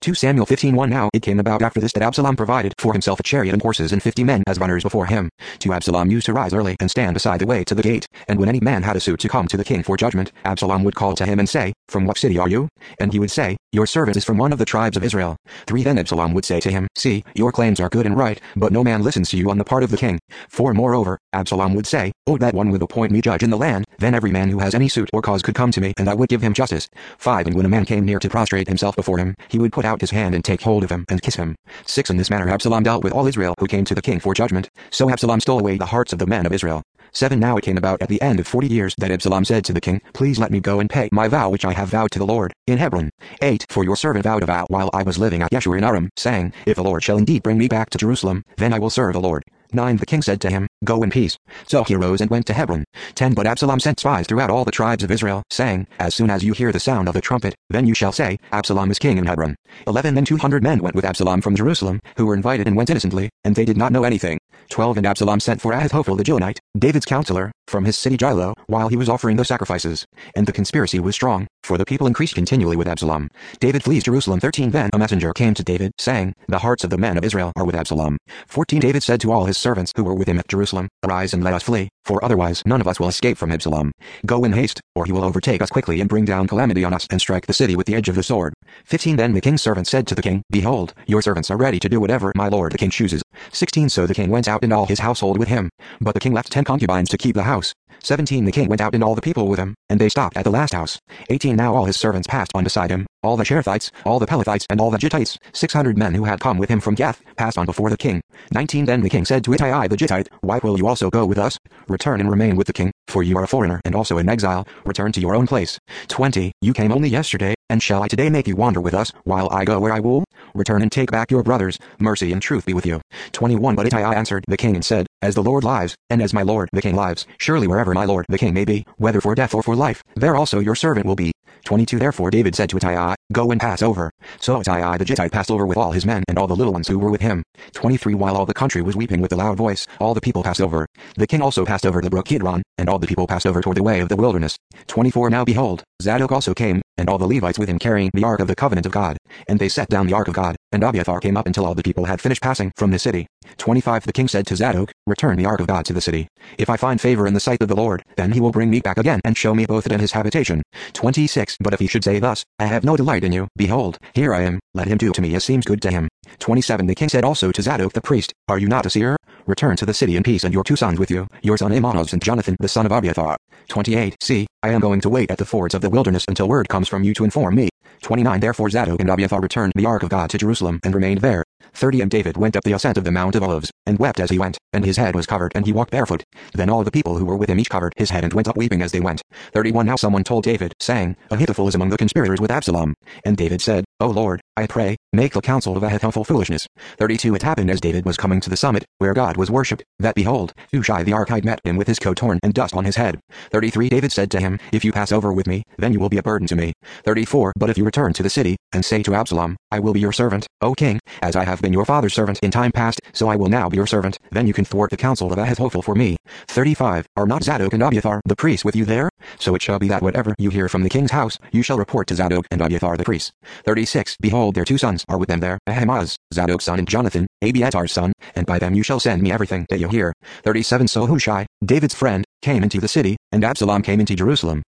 2 Samuel 15:1. Now it came about after this that Absalom provided for himself a chariot and horses and 50 men as runners before him. 2 Absalom used to rise early and stand beside the way to the gate, and when any man had a suit to come to the king for judgment, Absalom would call to him and say, From what city are you? And he would say, Your servant is from one of the tribes of Israel. 3 Then Absalom would say to him, See, your claims are good and right, but no man listens to you on the part of the king. 4 Moreover, Absalom would say, Oh, that one would appoint me judge in the land, then every man who has any suit or cause could come to me, and I would give him justice. 5 And when a man came near to prostrate himself before him, he would put out his hand and take hold of him and kiss him. 6 In this manner Absalom dealt with all Israel who came to the king for judgment, so Absalom stole away the hearts of the men of Israel. 7 Now it came about at the end of 40 years that Absalom said to the king, Please let me go and pay my vow which I have vowed to the Lord, in Hebron. 8 For your servant vowed a vow while I was living at Yeshua in Aram, saying, If the Lord shall indeed bring me back to Jerusalem, then I will serve the Lord. 9 The king said to him, Go in peace. So he arose and went to Hebron. 10 But Absalom sent spies throughout all the tribes of Israel, saying, As soon as you hear the sound of the trumpet, then you shall say, Absalom is king in Hebron. 11 Then 200 men went with Absalom from Jerusalem, who were invited and went innocently, and they did not know anything. 12 And Absalom sent for Ahithophel the Gilonite, David's counselor, from his city Shiloh, while he was offering the sacrifices. And the conspiracy was strong, for the people increased continually with Absalom. David flees Jerusalem. 13 Then a messenger came to David, saying, The hearts of the men of Israel are with Absalom. 14 David said to all his servants who were with him at Jerusalem, Arise and let us flee, for otherwise none of us will escape from Absalom. Go in haste, or he will overtake us quickly and bring down calamity on us and strike the city with the edge of the sword. 15 Then the king's servant said to the king, Behold, your servants are ready to do whatever my lord the king chooses. 16 So the king went out and all his household with him, but the king left 10 concubines to keep the house. 17 The king went out and all the people with him, and they stopped at the last house. 18 Now all his servants passed on beside him, all the Cherethites, all the Pelethites, and all the Gittites, 600 men who had come with him from Gath, passed on before the king. 19 Then the king said to Ittai the Gittite, Why will you also go with us? Return and remain with the king, for you are a foreigner and also in exile. Return to your own place. 20 You came only yesterday, and shall I today make you wander with us, while I go where I will? Return and take back your brothers. Mercy and truth be with you. 21 But Ittai answered the king and said, As the Lord lives, and as my lord the king lives, surely wherever my lord the king may be, whether for death or for life, there also your servant will be. 22 Therefore David said to Ittai, Go and pass over. So Ittai the Gittite passed over with all his men and all the little ones who were with him. 23 While all the country was weeping with a loud voice, all the people passed over. The king also passed over the brook Kidron, and all the people passed over toward the way of the wilderness. 24 Now behold, Zadok also came, and all the Levites with him carrying the ark of the covenant of God. And they set down the ark of God, and Abiathar came up until all the people had finished passing from the city. 25 The king said to Zadok, Return the ark of God to the city. If I find favor in the sight of the Lord, then he will bring me back again and show me both it and his habitation. 26 But if he should say thus, I have no delight in you, behold, here I am, let him do to me as seems good to him. 27 The king said also to Zadok the priest, Are you not a seer? Return to the city in peace and your 2 sons with you, your son Amonos and Jonathan the son of Abiathar. 28 See, I am going to wait at the fords of the wilderness until word comes from you to inform me. 29 Therefore Zadok and Abiathar returned the ark of God to Jerusalem and remained there. 30 And David went up the ascent of the Mount of Olives, and wept as he went, and his head was covered and he walked barefoot. Then all the people who were with him each covered his head and went up weeping as they went. 31 Now someone told David, saying, Ahithophel is among the conspirators with Absalom. And David said, O Lord, I pray, make the counsel of Ahithophel foolishness. 32 It happened as David was coming to the summit, where God was worshipped, that behold, Hushai the Archite met him with his coat torn and dust on his head. 33 David said to him, If you pass over with me, then you will be a burden to me. 34 But if you return to the city, and say to Absalom, I will be your servant, O king, as I have been your father's servant in time past, so I will now be your servant, then you can thwart the counsel of Ahithophel for me. 35 Are not Zadok and Abiathar the priests with you there? So it shall be that whatever you hear from the king's house, you shall report to Zadok and Abiathar the priests. 36 Behold their 2 sons are with them there, Ahimaaz, Zadok's son, and Jonathan, Abiatar's son, and by them you shall send me everything that you hear. 37 So Hushai, David's friend, came into the city, and Absalom came into Jerusalem.